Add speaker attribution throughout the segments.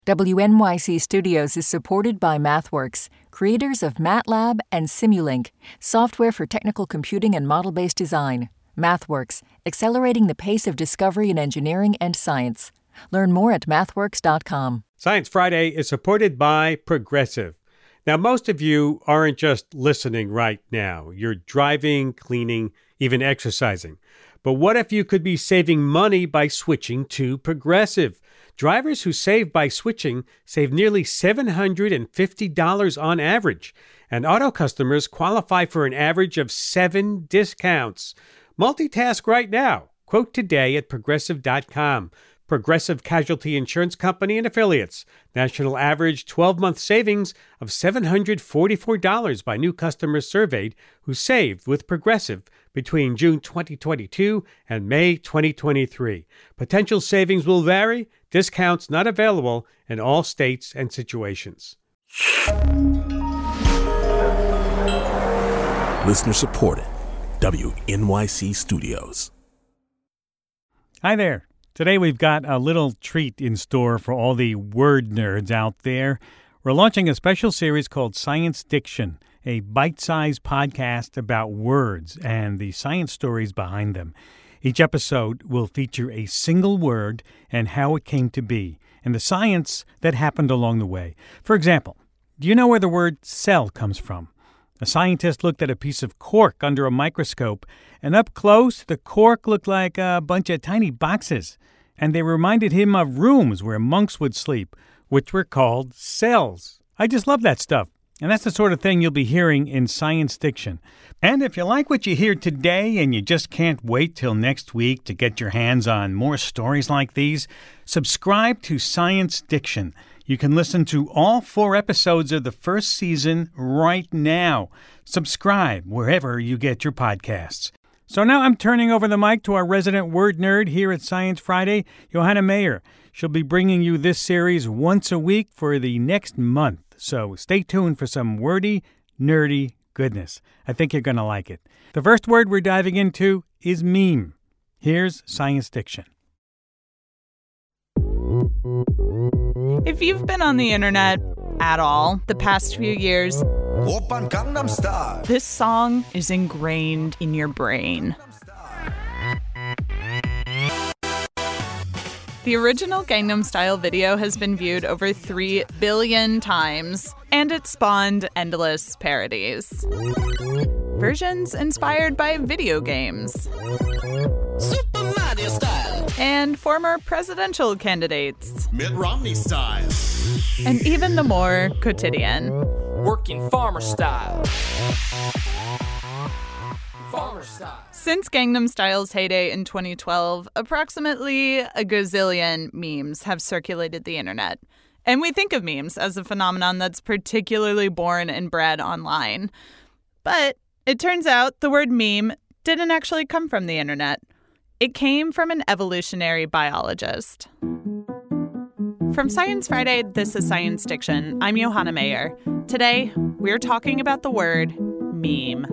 Speaker 1: WNYC Studios is supported by MathWorks, creators of MATLAB and Simulink, software for technical computing and model-based design. MathWorks, accelerating the pace of discovery in engineering and science. Learn more at mathworks.com.
Speaker 2: Science Friday is supported by Progressive. Now, most of you aren't just listening right now. You're driving, cleaning, even exercising. But what if you could be saving money by switching to Progressive? Drivers who save by switching save nearly $750 on average, and auto customers qualify for an average of 7 discounts. Multitask right now. Quote today at Progressive.com. Progressive Casualty Insurance Company and Affiliates. National average 12-month savings of $744 by new customers surveyed who saved with Progressive between June 2022 and May 2023. Potential savings will vary. Discounts not available in all states and situations.
Speaker 3: Listener supported. WNYC Studios.
Speaker 4: Hi there. Today we've got a little treat in store for all the word nerds out there. We're launching a special series called Science Diction, a bite-sized podcast about words and the science stories behind them. Each episode will feature a single word and how it came to be, and the science that happened along the way. For example, do you know where the word cell comes from? A scientist looked at a piece of cork under a microscope, and up close, the cork looked like a bunch of tiny boxes, and they reminded him of rooms where monks would sleep, which were called cells. I just love that stuff, and that's the sort of thing you'll be hearing in Science Diction. And if you like what you hear today and you just can't wait till next week to get your hands on more stories like these, subscribe to Science Diction. You can listen to all 4 episodes of the first season right now. Subscribe wherever you get your podcasts. So now I'm turning over the mic to our resident word nerd here at Science Friday, Johanna Mayer. She'll be bringing you this series once a week for the next month. So stay tuned for some wordy, nerdy goodness. I think you're going to like it. The first word we're diving into is meme. Here's Science Diction.
Speaker 5: If you've been on the internet at all the past few years, this song is ingrained in your brain. The original Gangnam Style video has been viewed over 3 billion times, and it spawned endless parodies. Versions inspired by video games.
Speaker 6: Super Mario style.
Speaker 5: And former presidential candidates.
Speaker 6: Mitt Romney style.
Speaker 5: And even the more quotidian.
Speaker 6: Working farmer style. Farmer style.
Speaker 5: Since Gangnam Style's heyday in 2012, approximately a gazillion memes have circulated the internet. And we think of memes as a phenomenon that's particularly born and bred online. But it turns out the word meme didn't actually come from the internet. It came from an evolutionary biologist. From Science Friday, this is Science Diction. I'm Johanna Mayer. Today, we're talking about the word meme.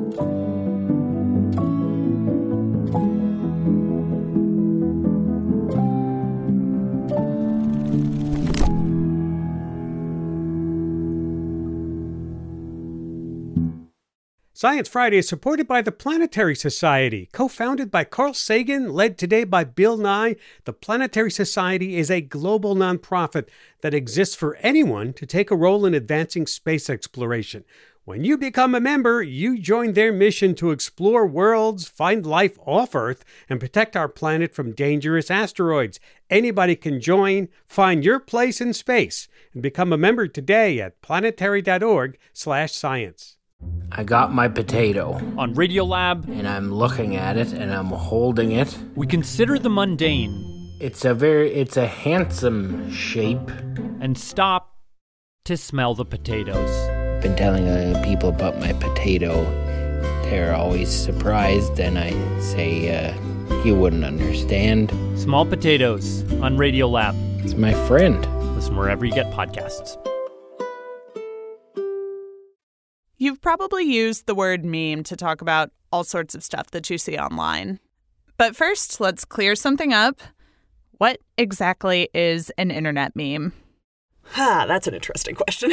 Speaker 2: Science Friday is supported by the Planetary Society. Co-founded by Carl Sagan, led today by Bill Nye, the Planetary Society is a global nonprofit that exists for anyone to take a role in advancing space exploration. When you become a member, you join their mission to explore worlds, find life off Earth, and protect our planet from dangerous asteroids. Anybody can join. Find your place in space and become a member today at planetary.org/science.
Speaker 7: I got my potato.
Speaker 8: On Radiolab,
Speaker 7: and I'm looking at it and I'm holding it.
Speaker 8: we consider the mundane
Speaker 7: It's a handsome shape.
Speaker 8: and stop to smell the potatoes.
Speaker 7: Been telling people about my potato. They're always surprised, and I say, you wouldn't understand.
Speaker 8: Small Potatoes on Radiolab.
Speaker 7: It's my friend.
Speaker 8: Listen wherever you get podcasts.
Speaker 5: You've probably used the word meme to talk about all sorts of stuff that you see online. But first, let's clear something up. What exactly is an internet meme?
Speaker 9: That's an interesting question.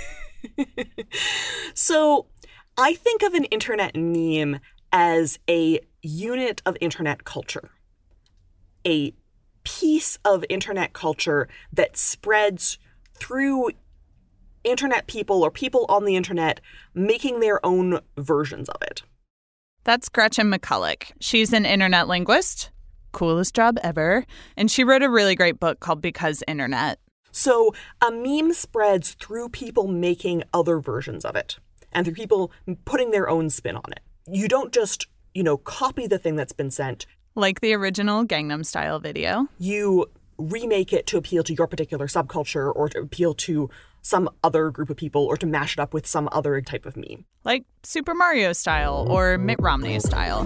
Speaker 9: So I think of an internet meme as a unit of internet culture, a piece of internet culture that spreads through internet people or people on the internet making their own versions of it.
Speaker 5: That's Gretchen McCulloch. She's an internet linguist. Coolest job ever. And she wrote a really great book called Because Internet.
Speaker 9: So a meme spreads through people making other versions of it and through people putting their own spin on it. You don't just, copy the thing that's been sent.
Speaker 5: Like the original Gangnam Style video.
Speaker 9: You remake it to appeal to your particular subculture or to appeal to some other group of people or to mash it up with some other type of meme.
Speaker 5: Like Super Mario style or Mitt Romney style.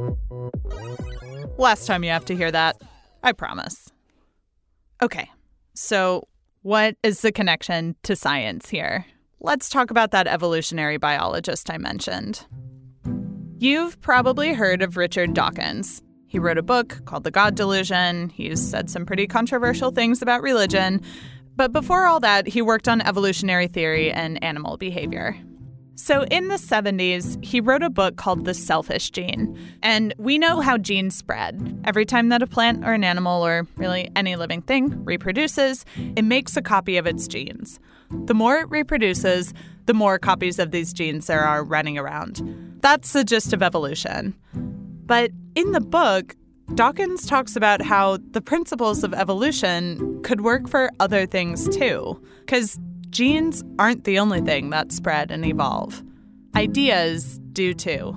Speaker 5: Last time you have to hear that, I promise. Okay, so what is the connection to science here? Let's talk about that evolutionary biologist I mentioned. You've probably heard of Richard Dawkins. He wrote a book called The God Delusion. He's said some pretty controversial things about religion. But before all that, he worked on evolutionary theory and animal behavior. So in the 70s, he wrote a book called The Selfish Gene. And we know how genes spread. Every time that a plant or an animal or really any living thing reproduces, it makes a copy of its genes. The more it reproduces, the more copies of these genes there are running around. That's the gist of evolution. But in the book, Dawkins talks about how the principles of evolution could work for other things too, because genes aren't the only thing that spread and evolve. Ideas do too.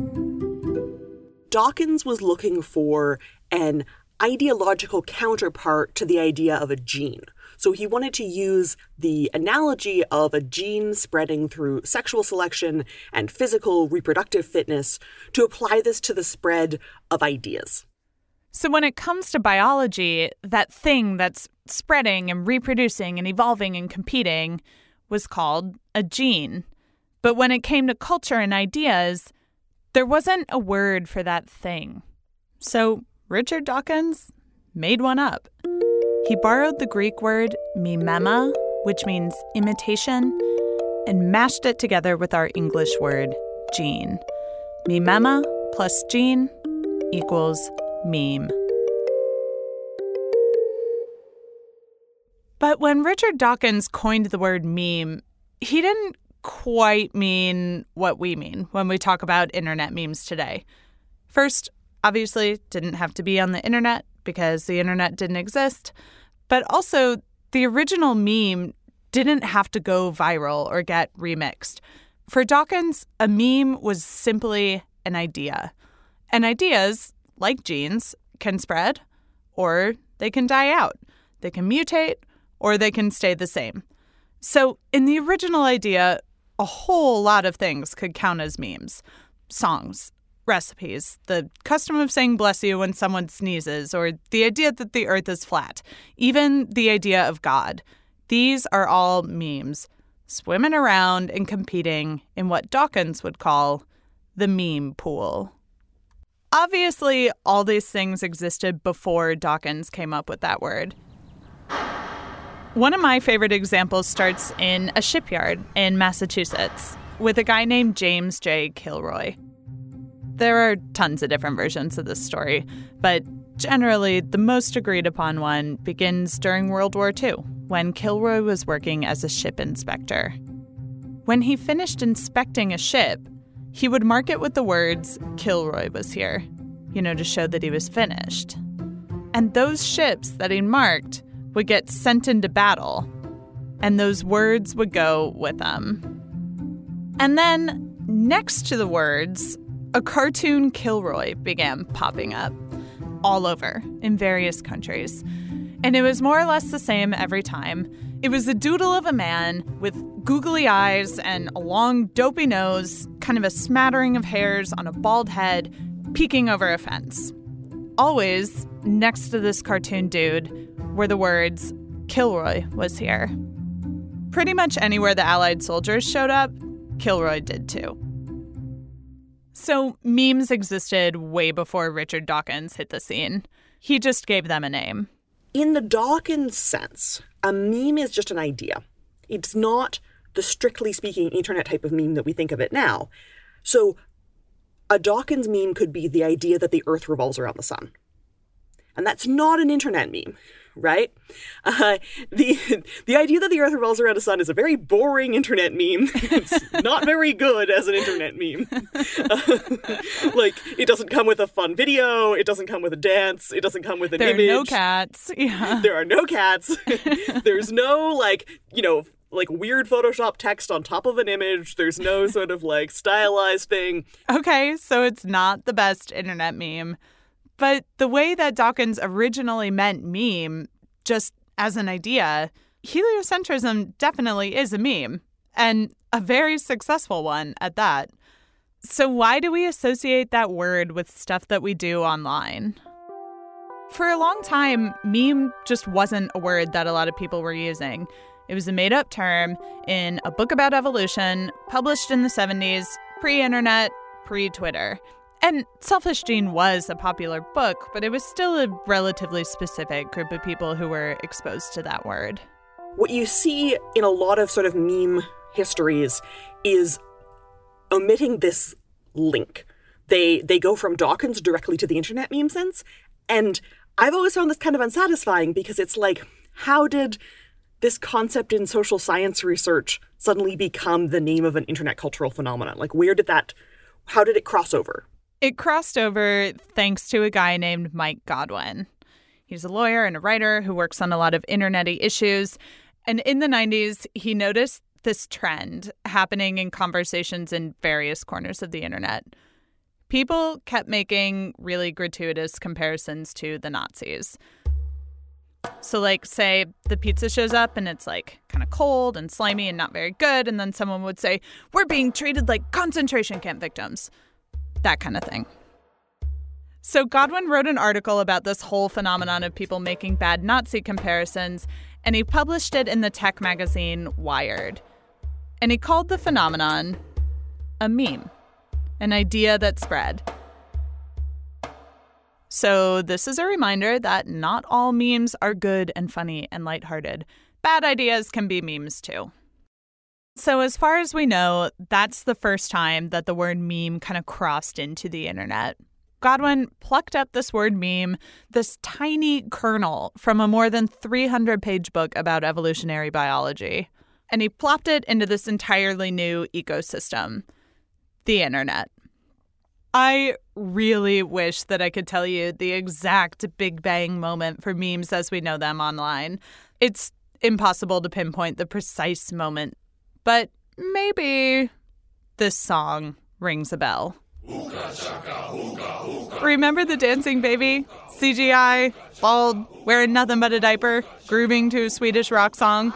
Speaker 9: Dawkins was looking for an ideological counterpart to the idea of a gene. So he wanted to use the analogy of a gene spreading through sexual selection and physical reproductive fitness to apply this to the spread of ideas.
Speaker 5: So when it comes to biology, that thing that's spreading and reproducing and evolving and competing was called a gene. But when it came to culture and ideas, there wasn't a word for that thing. So Richard Dawkins made one up. He borrowed the Greek word mimema, which means imitation, and mashed it together with our English word gene. Mimema plus gene equals meme. But when Richard Dawkins coined the word meme, he didn't quite mean what we mean when we talk about internet memes today. First, obviously, didn't have to be on the internet because the internet didn't exist. But also, the original meme didn't have to go viral or get remixed. For Dawkins, a meme was simply an idea. And ideas, like genes, can spread or they can die out. They can mutate or they can stay the same. So in the original idea, a whole lot of things could count as memes. Songs, recipes, the custom of saying bless you when someone sneezes, or the idea that the earth is flat, even the idea of God. These are all memes, swimming around and competing in what Dawkins would call the meme pool. Obviously, all these things existed before Dawkins came up with that word. One of my favorite examples starts in a shipyard in Massachusetts with a guy named James J. Kilroy. There are tons of different versions of this story, but generally the most agreed upon one begins during World War II, when Kilroy was working as a ship inspector. When he finished inspecting a ship, he would mark it with the words, "Kilroy was here," to show that he was finished. And those ships that he marked would get sent into battle, and those words would go with them. And then, next to the words, a cartoon Kilroy began popping up all over in various countries. And it was more or less the same every time. It was a doodle of a man with googly eyes and a long, dopey nose, kind of a smattering of hairs on a bald head, peeking over a fence. Always, next to this cartoon dude, were the words, "Kilroy was here." Pretty much anywhere the Allied soldiers showed up, Kilroy did too. So memes existed way before Richard Dawkins hit the scene. He just gave them a name.
Speaker 9: In the Dawkins sense, a meme is just an idea. It's not the strictly speaking internet type of meme that we think of it now. So a Dawkins meme could be the idea that the Earth revolves around the sun. And that's not an internet meme, right? The idea that the Earth revolves around the sun is a very boring internet meme. It's not very good as an internet meme. Like, it doesn't come with a fun video. It doesn't come with a dance. It doesn't come with an image.
Speaker 5: There are no cats. Yeah.
Speaker 9: There are no cats. There's no, like, like weird Photoshop text on top of an image. There's no sort of like stylized thing.
Speaker 5: Okay, so it's not the best internet meme. But the way that Dawkins originally meant meme, just as an idea, heliocentrism definitely is a meme, and a very successful one at that. So why do we associate that word with stuff that we do online? For a long time, meme just wasn't a word that a lot of people were using. It was a made-up term in a book about evolution, published in the 70s, pre-internet, pre-Twitter. And Selfish Gene was a popular book, but it was still a relatively specific group of people who were exposed to that word.
Speaker 9: What you see in a lot of sort of meme histories is omitting this link. They go from Dawkins directly to the internet meme sense, and I've always found this kind of unsatisfying because it's like, how did this concept in social science research suddenly become the name of an internet cultural phenomenon? Like, how did it cross over?
Speaker 5: It crossed over thanks to a guy named Mike Godwin. He's a lawyer and a writer who works on a lot of internet-y issues. And in the 90s, he noticed this trend happening in conversations in various corners of the internet. People kept making really gratuitous comparisons to the Nazis. So, like, say the pizza shows up and it's, like, kind of cold and slimy and not very good. And then someone would say, "We're being treated like concentration camp victims." That kind of thing. So Godwin wrote an article about this whole phenomenon of people making bad Nazi comparisons, and he published it in the tech magazine Wired. And he called the phenomenon a meme, an idea that spread. So this is a reminder that not all memes are good and funny and lighthearted. Bad ideas can be memes too. So as far as we know, that's the first time that the word meme kind of crossed into the internet. Godwin plucked up this word meme, this tiny kernel from a more than 300-page book about evolutionary biology, and he plopped it into this entirely new ecosystem, the internet. I really wish that I could tell you the exact Big Bang moment for memes as we know them online. It's impossible to pinpoint the precise moment. But maybe this song rings a bell. Remember the dancing baby? CGI, bald, wearing nothing but a diaper, grooving to a Swedish rock song.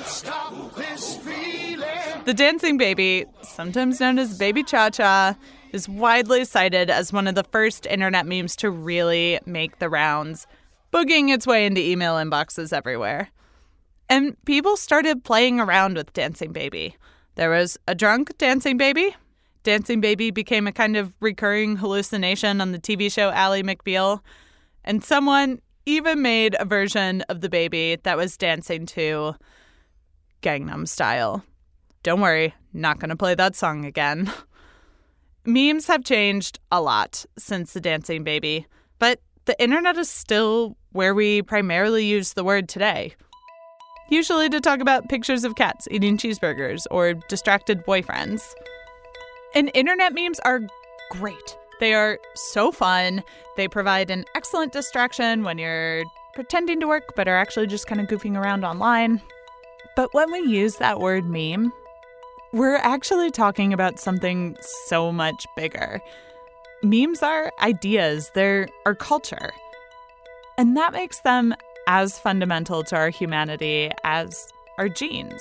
Speaker 5: The dancing baby, sometimes known as Baby Cha-Cha, is widely cited as one of the first internet memes to really make the rounds, boogieing its way into email inboxes everywhere. And people started playing around with Dancing Baby. There was a drunk Dancing Baby. Dancing Baby became a kind of recurring hallucination on the TV show Ally McBeal. And someone even made a version of the baby that was dancing to Gangnam Style. Don't worry, not going to play that song again. Memes have changed a lot since the Dancing Baby, but the internet is still where we primarily use the word today. Usually to talk about pictures of cats eating cheeseburgers or distracted boyfriends. And internet memes are great. They are so fun. They provide an excellent distraction when you're pretending to work but are actually just kind of goofing around online. But when we use that word meme, we're actually talking about something so much bigger. Memes are ideas. They're our culture. And that makes them as fundamental to our humanity as our genes.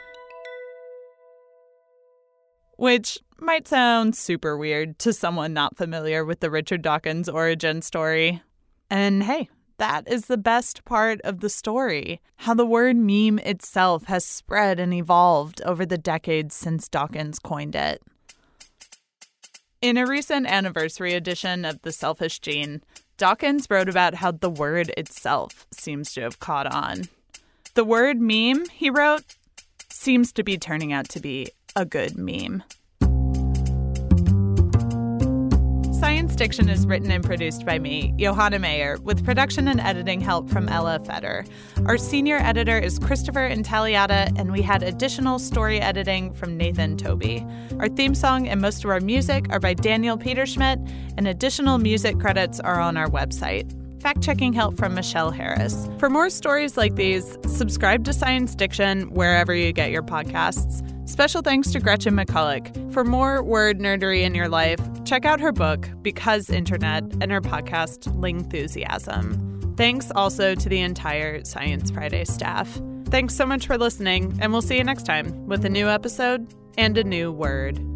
Speaker 5: Which might sound super weird to someone not familiar with the Richard Dawkins origin story. And hey, that is the best part of the story, how the word meme itself has spread and evolved over the decades since Dawkins coined it. In a recent anniversary edition of The Selfish Gene, Dawkins wrote about how the word itself seems to have caught on. The word meme, he wrote, seems to be turning out to be a good meme. Science Diction is written and produced by me, Johanna Mayer, with production and editing help from Ella Feder. Our senior editor is Christopher Intagliata, and we had additional story editing from Nathan Toby. Our theme song and most of our music are by Daniel Peterschmidt, and additional music credits are on our website. Fact-checking help from Michelle Harris. For more stories like these, subscribe to Science Diction wherever you get your podcasts. Special thanks to Gretchen McCulloch. For more word nerdery in your life, check out her book, Because Internet, and her podcast, Lingthusiasm. Thanks also to the entire Science Friday staff. Thanks so much for listening, and we'll see you next time with a new episode and a new word.